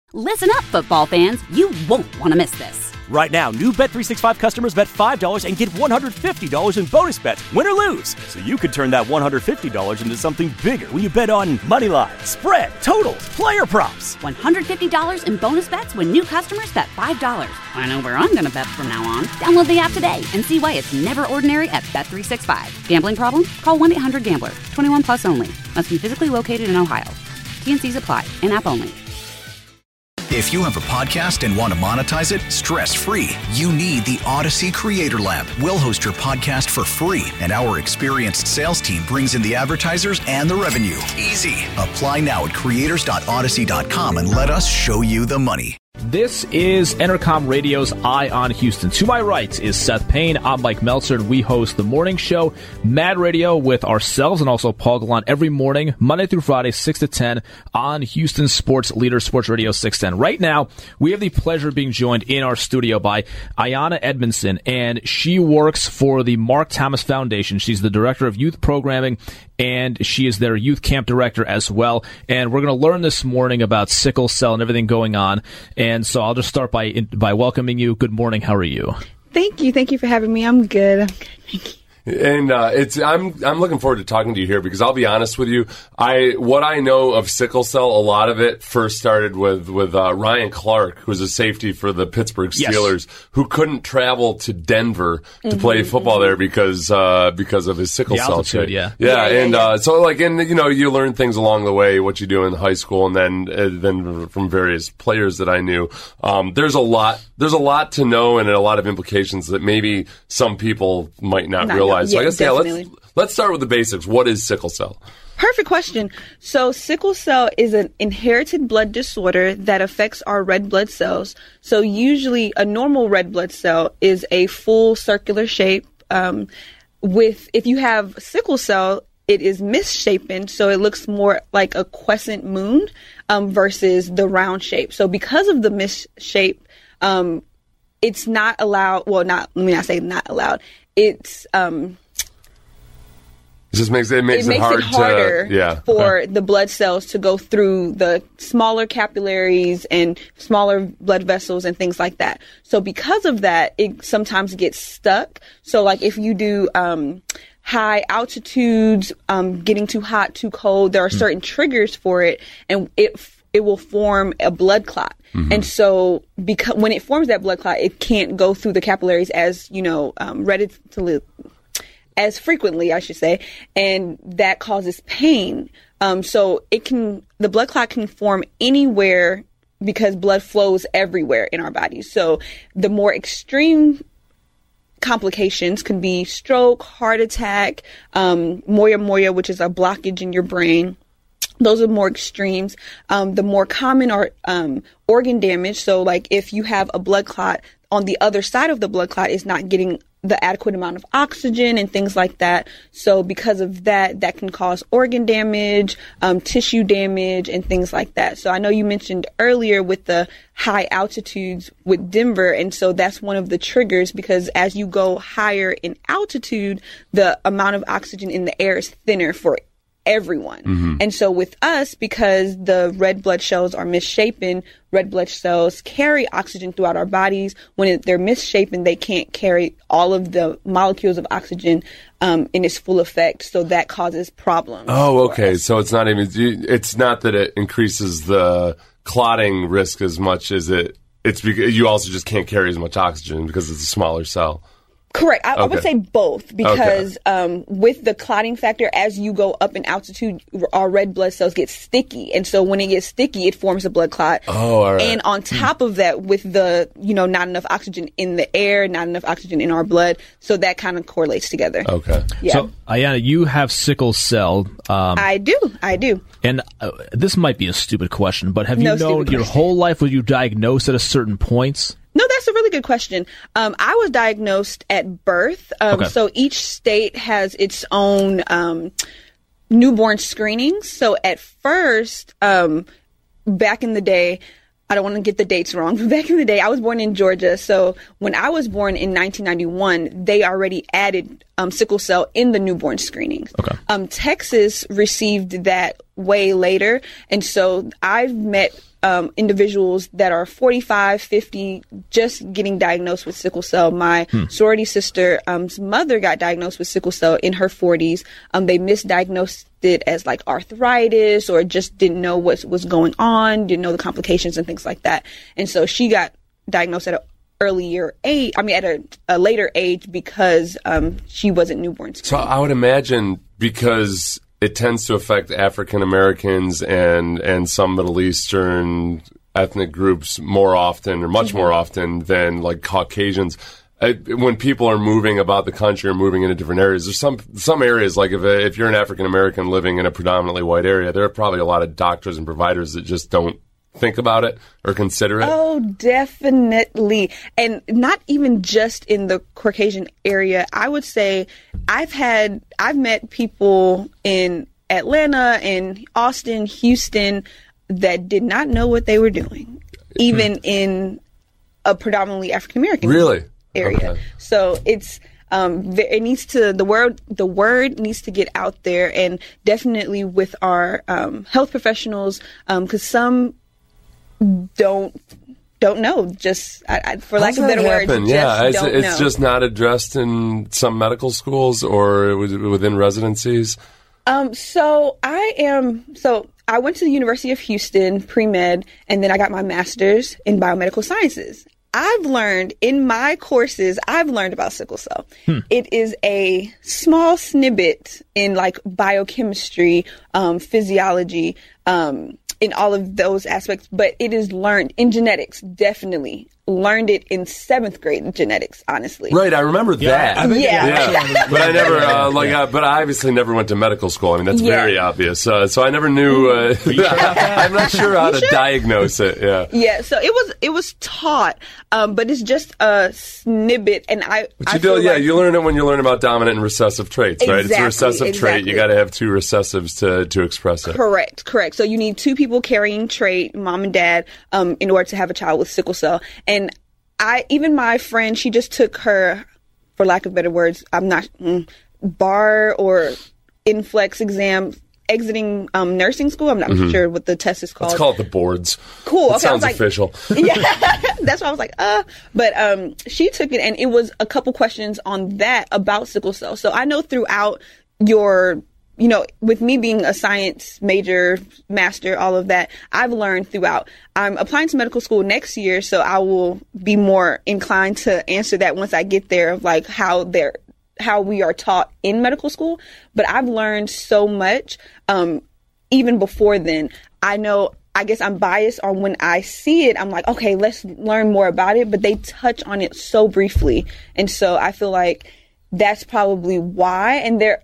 Listen up, football fans. You won't want to miss this. Right now, new Bet365 customers bet $5 and get $150 in bonus bets, win or lose. So you could turn that $150 into something bigger when you bet on money line, spread, totals, player props. $150 in bonus bets when new customers bet $5. I know where I'm going to bet from now on. Download the app today and see why it's never ordinary at Bet365. Gambling problem? Call 1-800-GAMBLER. 21 plus only. Must be physically located in Ohio. T&Cs apply. In-app only. If you have a podcast and want to monetize it stress-free, you need the Odyssey Creator Lab. We'll host your podcast for free, and our experienced sales team brings in the advertisers and the revenue. Easy. Apply now at creators.odyssey.com and let us show you the money. This is Entercom Radio's Eye on Houston. To my right is Seth Payne. I'm Mike Meltzer, and we host the morning show, Mad Radio, with ourselves and also Paul Gallant every morning, Monday through Friday, 6 to 10 on Houston Sports Leader, Sports Radio 610. Right now, we have the pleasure of being joined in our studio by Ayanna Edmondson, and she works for the Mark Thomas Foundation. She's the Director of Youth Programming, and she is their Youth Camp Director as well. And we're going to learn this morning about sickle cell and everything going on. And so I'll just start by welcoming you. Good morning. How are you? Thank you. Thank you for having me. I'm good. Thank you. And I'm looking forward to talking to you here because I'll be honest with you. What I know of sickle cell, a lot of it first started with Ryan Clark, who was a safety for the Pittsburgh Steelers, who couldn't travel to Denver to play football there because of his sickle cell trait. So you learn things along the way, what you do in high school, and then from various players that I knew. There's a lot to know and a lot of implications that maybe some people might not realize. So I guess let's start with the basics. What is sickle cell? Perfect question. So sickle cell is an inherited blood disorder that affects our red blood cells. So usually a normal red blood cell is a full circular shape. If you have sickle cell, it is misshapen, so it looks more like a crescent moon versus the round shape. So because of the misshape, it's not allowed. Well, let me not say not allowed. It just makes it harder for the blood cells to go through the smaller capillaries and smaller blood vessels and things like that. So because of that, it sometimes gets stuck. So like if you do high altitudes, getting too hot, too cold, there are certain triggers for it, and it will form a blood clot. And so when it forms that blood clot, it can't go through the capillaries as, as frequently, I should say, and that causes pain. So the blood clot can form anywhere because blood flows everywhere in our bodies. So the more extreme complications can be stroke, heart attack, moya, which is a blockage in your brain. Those are more extremes. The more common are organ damage. So like if you have a blood clot, on the other side of the blood clot is not getting the adequate amount of oxygen and things like that. So because of that can cause organ damage, tissue damage, and things like that. So I know you mentioned earlier with the high altitudes with Denver, and so that's one of the triggers because as you go higher in altitude, the amount of oxygen in the air is thinner for everyone. And so with us, because the red blood cells are misshapen, red blood cells carry oxygen throughout our bodies. When they're misshapen, they can't carry all of the molecules of oxygen in its full effect. So that causes problems. Oh, okay. So it's not that it increases the clotting risk as much as it's because you also just can't carry as much oxygen because it's a smaller cell. Correct. I would say both because with the clotting factor, as you go up in altitude, our red blood cells get sticky. And so when it gets sticky, it forms a blood clot. Oh, all right. And on top of that, with the, not enough oxygen in the air, not enough oxygen in our blood. So that kind of correlates together. Okay. Yeah. So, Ayanna, you have sickle cell. I do. And this might be a stupid question, but have you known your whole life, were you diagnosed at a certain point? No, that's a really good question. I was diagnosed at birth. So each state has its own newborn screenings. So at first, back in the day, I don't want to get the dates wrong, but back in the day, I was born in Georgia. So when I was born in 1991, they already added sickle cell in the newborn screenings. Okay. Texas received that way later. And so I've met individuals that are 45, 50, just getting diagnosed with sickle cell. My sorority sister's mother got diagnosed with sickle cell in her 40s. They misdiagnosed it as like arthritis, or just didn't know what was going on, didn't know the complications and things like that. And so she got diagnosed at a later age because she wasn't newborn screened. So I would imagine, because it tends to affect African Americans and some Middle Eastern ethnic groups more often, or much more often than like Caucasians. When people are moving about the country or moving into different areas, there's some areas, like if you're an African American living in a predominantly white area, there are probably a lot of doctors and providers that just don't think about it or consider it. Oh, definitely. And not even just in the Caucasian area. I would say I've met people in Atlanta and Austin, Houston, that did not know what they were doing, even in a predominantly African American area. Okay. So it's it needs to the word needs to get out there, and definitely with our health professionals, because some don't know, just for lack of better words, it's just not addressed in some medical schools or within residencies. So I went to the University of Houston pre-med, and then I got my master's in biomedical sciences. I've learned in my courses, about sickle cell. It is a small snippet in like biochemistry, physiology, in all of those aspects, but it is learned in genetics, definitely. Learned it in 7th grade in genetics, honestly. Right, I remember that. But I never, but I obviously never went to medical school. I mean, that's very obvious. So I never knew. I'm not sure how to diagnose it. Yeah. So it was taught, but it's just a snippet, and you learn it when you learn about dominant and recessive traits, right? It's a recessive trait. You got to have 2 recessives to express it. Correct. So you need 2 people carrying trait, mom and dad, in order to have a child with sickle cell. And even my friend, she just took her, for lack of better words, bar or inflex exam exiting nursing school. I'm not sure what the test is called. Let's call it the boards. Cool. That sounds official. Yeah, that's why I was like, But she took it, and it was a couple questions on that about sickle cell. So I know throughout your, with me being a science major, master, all of that, I've learned throughout. I'm applying to medical school next year, so I will be more inclined to answer that once I get there, of like how we are taught in medical school. But I've learned so much, even before then. I guess I'm biased on when I see it, I'm like, okay, let's learn more about it. But they touch on it so briefly. And so I feel like that's probably why. And there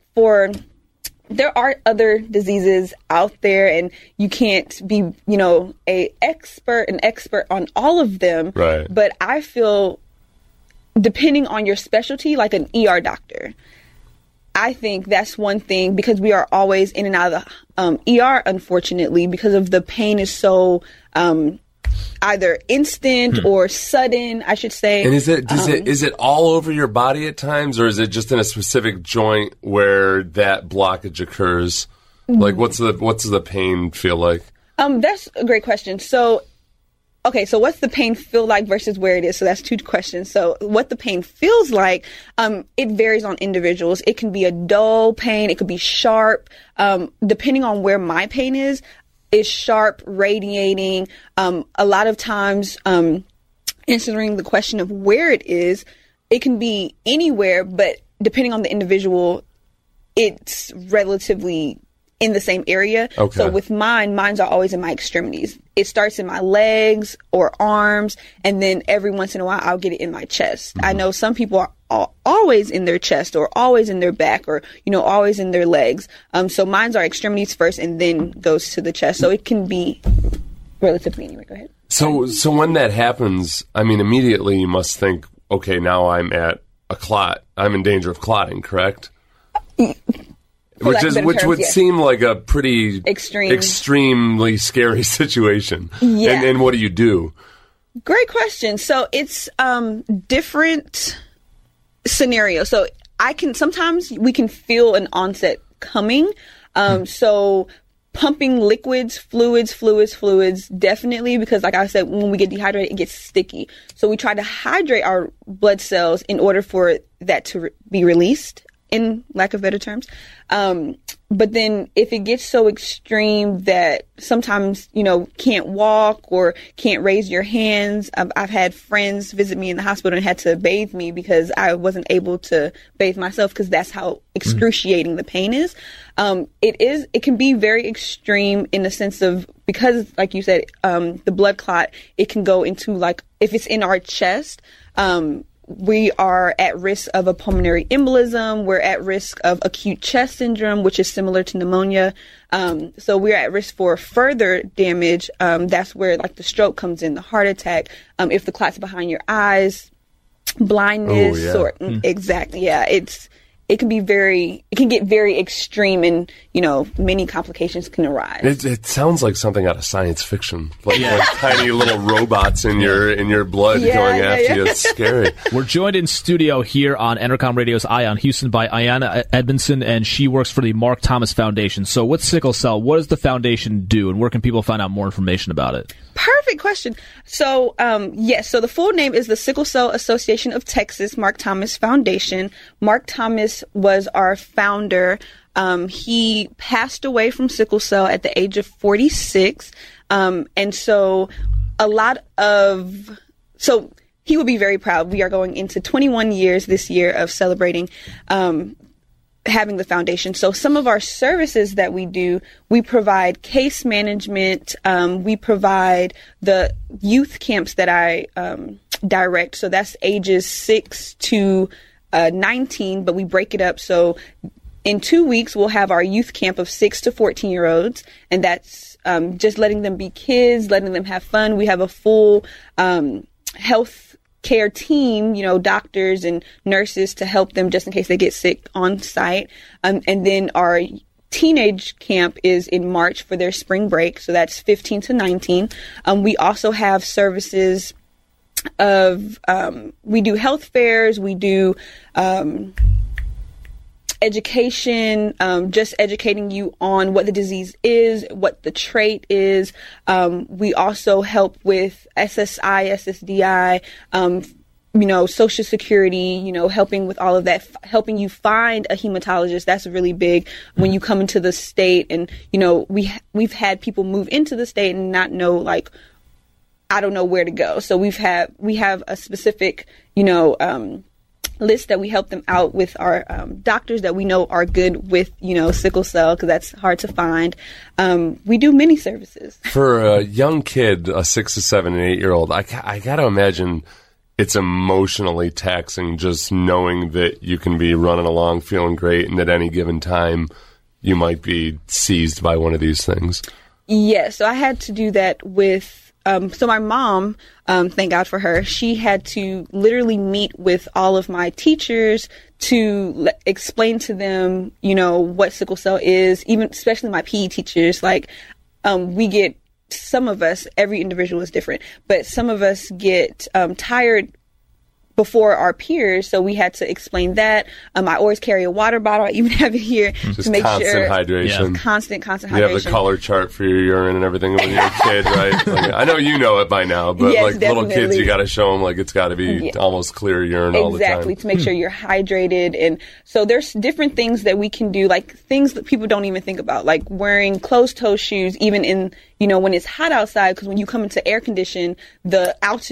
are other diseases out there, and you can't be, an expert on all of them. Right. But I feel, depending on your specialty, like an ER doctor, I think that's one thing, because we are always in and out of the ER, unfortunately, because of the pain is so either instant or sudden, I should say. And is it all over your body at times, or is it just in a specific joint where that blockage occurs? Like, what's the pain feel like? That's a great question. So what's the pain feel like versus where it is? So that's 2 questions. So what the pain feels like, it varies on individuals. It can be a dull pain. It could be sharp. Depending on where my pain is sharp, radiating. A lot of times, answering the question of where it is, it can be anywhere, but depending on the individual, it's relatively in the same area. Okay. So with mine's are always in my extremities. It starts in my legs or arms, and then every once in a while I'll get it in my chest. I know some people are always in their chest, or always in their back, or always in their legs. So mine's are extremities first, and then goes to the chest. So it can be relatively anywhere. Go ahead. So when that happens, I mean, immediately you must think, okay, now I'm at a clot. I'm in danger of clotting, correct? Which would seem like a pretty extremely scary situation. Yeah. And what do you do? Great question. So it's different scenarios. So sometimes we can feel an onset coming. So pumping liquids, fluids, definitely, because like I said, when we get dehydrated, it gets sticky. So we try to hydrate our blood cells in order for that to be released, in lack of better terms. But then if it gets so extreme that sometimes, can't walk or can't raise your hands, I've had friends visit me in the hospital and had to bathe me because I wasn't able to bathe myself, because that's how excruciating the pain is. It can be very extreme in the sense of, because like you said, the blood clot, it can go into, like, if it's in our chest, we are at risk of a pulmonary embolism. We're at risk of acute chest syndrome, which is similar to pneumonia. So we're at risk for further damage. That's where, like, the stroke comes in, the heart attack. If the clot's behind your eyes, blindness, exactly. Yeah. It can get very extreme, and, many complications can arise. It sounds like something out of science fiction, like tiny little robots in your blood going after you. It's scary. We're joined in studio here on Entercom Radio's Eye on Houston by Ayanna Edmondson, and she works for the Mark Thomas Foundation. So with sickle cell, what does the foundation do, and where can people find out more information about it? Perfect question. So, so the full name is the Sickle Cell Association of Texas Mark Thomas Foundation. Mark Thomas was our founder. He passed away from sickle cell at the age of 46. And so he would be very proud. We are going into 21 years this year of celebrating, having the foundation. So some of our services that we do, we provide case management. We provide the youth camps that I direct. So that's ages 6 to 19, but we break it up. So in 2 weeks, we'll have our youth camp of 6 to 14-year-olds, and that's just letting them be kids, letting them have fun. We have a full health care team, doctors and nurses to help them just in case they get sick on site. And then our teenage camp is in March for their spring break. So that's 15 to 19. We also have services of, we do health fairs, we do education, just educating you on what the disease is, what the trait is. We also help with SSI, SSDI, Social Security, helping with all of that, helping you find a hematologist. That's really big when you come into the state. And, we've had people move into the state and not know, like, I don't know where to go. So we have a specific, list that we help them out with, our doctors that we know are good with, sickle cell, because that's hard to find. We do many services. For a young kid, a 6 to 7 and 8-year-old, I got to imagine it's emotionally taxing just knowing that you can be running along feeling great, and at any given time you might be seized by one of these things. Yeah, so I had to do that with so my mom, thank God for her, she had to literally meet with all of my teachers to explain to them, what sickle cell is, even especially my PE teachers. Like, we get, some of us, every individual is different, but some of us get tired before our peers, so we had to explain that. I always carry a water bottle. I even have it here to make sure. Hydration. Yeah. Constant hydration. You have the color chart for your urine and everything when you're a kid, right? Like, I know you know it by now, but yes, like definitely. Little kids, you got to show them like it's got to be almost clear urine all the time. Exactly, to make sure you're hydrated. And so there's different things that we can do, like things that people don't even think about, like wearing closed-toe shoes, even in, when it's hot outside, because when you come into air condition, the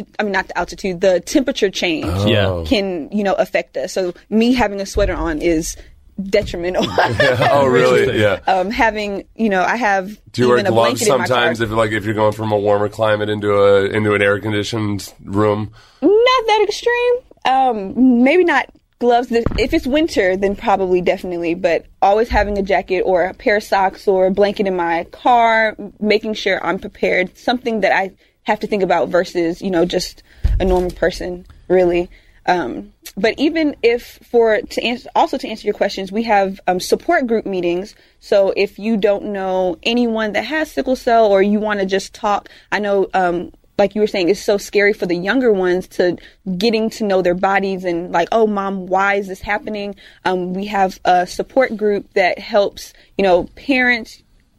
temperature change can, affect us. So me having a sweater on is detrimental. Oh, really? Yeah. Having, I have. Do you wear gloves sometimes if you're going from a warmer climate into an air conditioned room? Not that extreme. Maybe not gloves. If it's winter, then probably definitely. But always having a jacket or a pair of socks or a blanket in my car, making sure I'm prepared. Something that I have to think about versus just a normal person, really. But even to answer your questions, we have support group meetings. So if you don't know anyone that has sickle cell or you want to just talk, I know, like you were saying, it's so scary for the younger ones to getting to know their bodies and like, oh, Mom, why is this happening? We have a support group that helps, parents,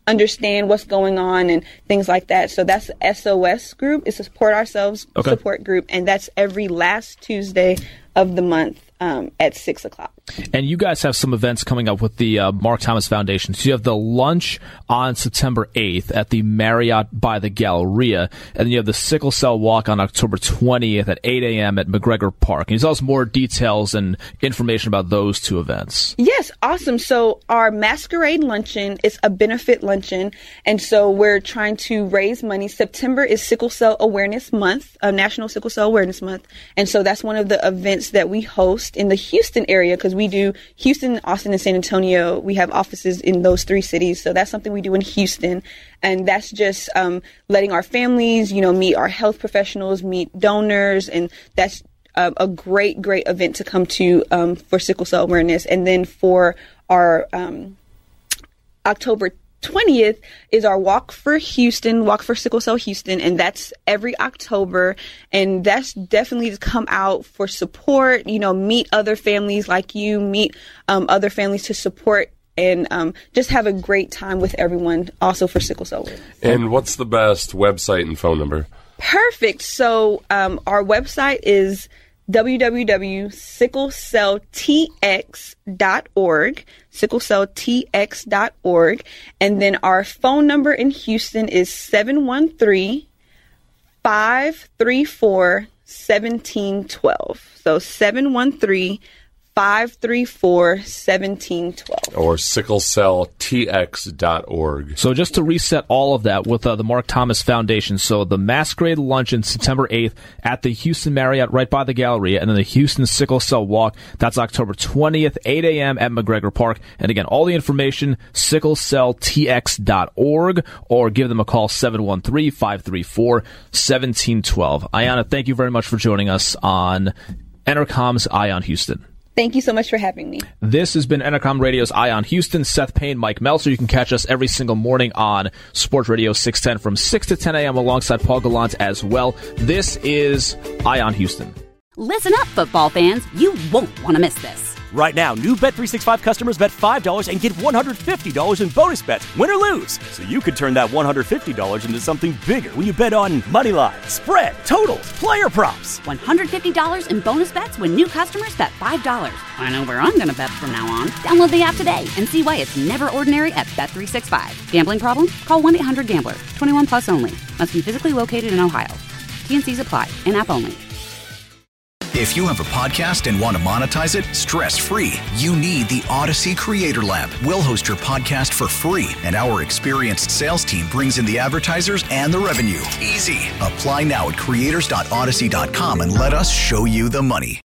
understand what's going on and things like that. So that's the SOS group. It's a Support Ourselves support group, and that's every last Tuesday of the month at 6 o'clock. And you guys have some events coming up with the Mark Thomas Foundation. So you have the lunch on September 8th at the Marriott by the Galleria, and then you have the Sickle Cell Walk on October 20th at 8 a.m. at McGregor Park. Can you tell us more details and information about those two events? Yes, awesome. So our Masquerade Luncheon is a benefit luncheon, and so we're trying to raise money. September is Sickle Cell Awareness Month, National Sickle Cell Awareness Month, and so that's one of the events that we host in the Houston area, because we do Houston, Austin, and San Antonio. We have offices in those 3 cities. So that's something we do in Houston. And that's just letting our families, meet our health professionals, meet donors. And that's a great, great event to come to for sickle cell awareness. And then for our October 20th is our Walk for Sickle Cell Houston, and that's every October, and that's definitely to come out for support, meet other families like you, meet other families to support, and just have a great time with everyone, also for sickle cell awareness. And what's the best website and phone number? Perfect. So our website is www.sicklecelltx.org, sicklecelltx.org, and then our phone number in Houston is 713-534-1712. So 713-534-1712. Or sicklecelltx.org. So just to reset all of that with the Mark Thomas Foundation. So the Masquerade Luncheon September 8th at the Houston Marriott right by the Galleria, and then the Houston Sickle Cell Walk, that's October 20th, 8 a.m. at McGregor Park. And again, all the information, sicklecelltx.org, or give them a call, 713-534-1712. Ayanna, thank you very much for joining us on Entercom's Eye on Houston. Thank you so much for having me. This has been Entercom Radio's Eye on Houston. Seth Payne, Mike Meltzer. You can catch us every single morning on Sports Radio 610 from 6 to 10 a.m. alongside Paul Gallant as well. This is Eye on Houston. Listen up, football fans. You won't want to miss this. Right now, new Bet365 customers bet $5 and get $150 in bonus bets, win or lose. So you could turn that $150 into something bigger when you bet on moneyline, spread, totals, player props. $150 in bonus bets when new customers bet $5. I know where I'm going to bet from now on. Download the app today and see why it's never ordinary at Bet365. Gambling problem? Call 1-800-GAMBLER. 21 plus only. Must be physically located in Ohio. T&Cs apply. In-app only. If you have a podcast and want to monetize it stress-free, you need the Odyssey Creator Lab. We'll host your podcast for free, and our experienced sales team brings in the advertisers and the revenue. Easy. Apply now at creators.odyssey.com and let us show you the money.